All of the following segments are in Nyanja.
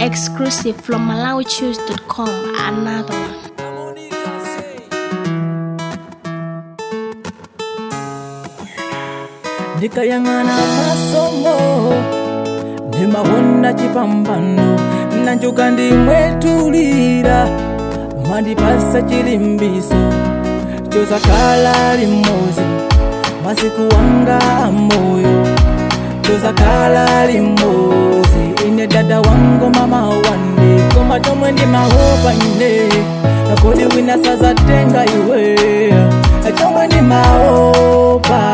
Exclusive from MalawiChoose.com. Another one. Ndikayangana masomo ndimawona chipambano nanjuka ndimwetulira mandipasa chilimbiso chosakhala limodzi masiku wanga amoyo chosakhala limodzi ine dada wangu mama wande koma chomwe ndimahopa ine kodi wina sazatenga iwe chomwe ndimahopa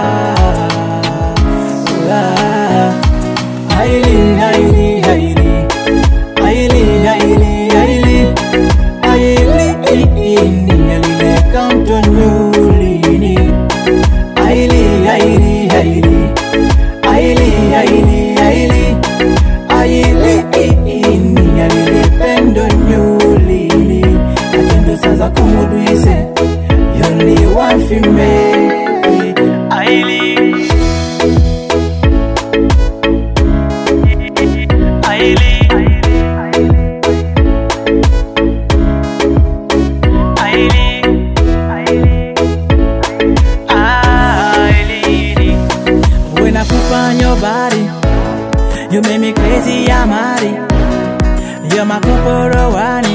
Haili, haili, haili, haili, haili, haili, haili, haili, count on you, lini. Haili, haili, haili, haili, haili, haili, haili, haili, depend on you, lini. Atendo sasa kumuduise, you only one for me. Haili. When I poop on your body, you make me crazy, I'm Ari. You're my Kuporowani.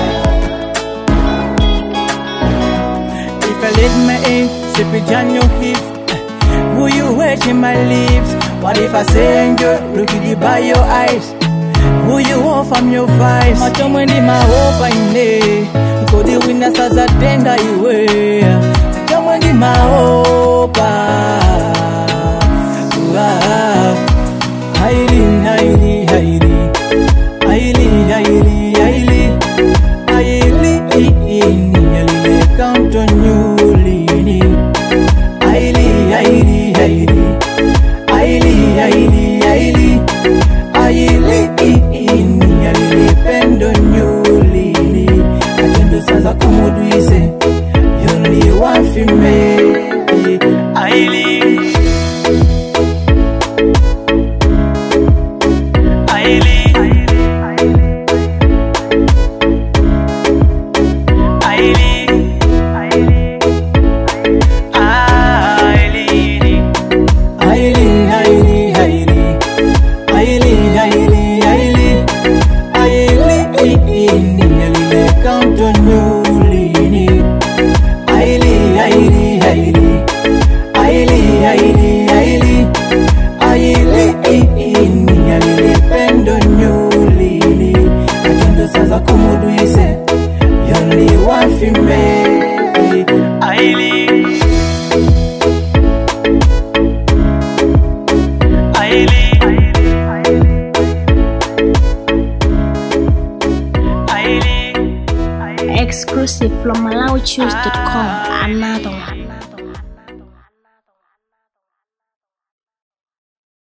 If I let me in, sip it on your hips. Will you wet in my lips? What if I say enjoy, look at you by your eyes? Will you off from your vibes? Macho mwendi mahopa ine kodi wina sasa tenga iwe macho mwendi mahopa haili, haili, haili, haili, haili, haili, haili, haili, count on you, lini. Haili, haili, haili, haili, haili, haili, haili, depend on you, lini. Atendo sasa kumuduise, you only one for me. Haili. Count on you, lini. Haili, haili, haili, haili, haili, haili, haili, depend on you, lini. Atendo sasa kumuduise, you only one for me. Haili. Exclusive from MalawiChoose.com. Another one.